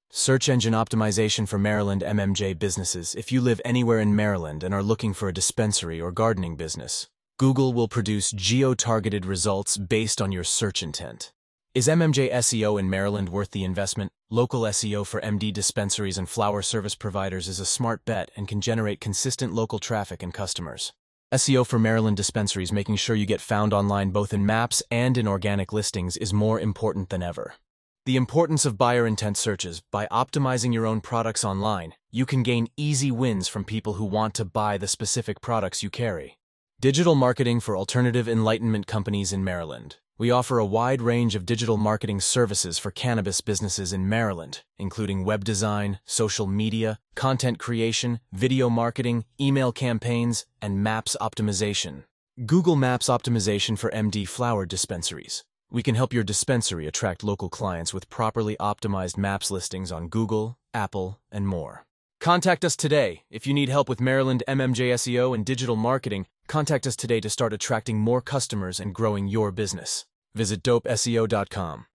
Search engine optimization for Maryland MMJ businesses. If you live anywhere in Maryland and are looking for a dispensary or gardening business, Google will produce geo-targeted results based on your search intent. Is MMJ SEO in Maryland worth the investment? Local SEO for MD dispensaries and flower service providers is a smart bet and can generate consistent local traffic and customers. SEO for Maryland dispensaries, making sure you get found online both in maps and in organic listings, is more important than ever. The importance of buyer intent searches. By optimizing your own products online, you can gain easy wins from people who want to buy the specific products you carry. Digital marketing for alternative enlightenment companies in Maryland. We offer a wide range of digital marketing services for cannabis businesses in Maryland, including web design, social media, content creation, video marketing, email campaigns, and Maps optimization. Google Maps optimization for MD flower dispensaries. We can help your dispensary attract local clients with properly optimized Maps listings on Google, Apple, and more. Contact us today. If you need help with Maryland MMJ SEO and digital marketing, contact us today to start attracting more customers and growing your business. Visit dopeseo.com.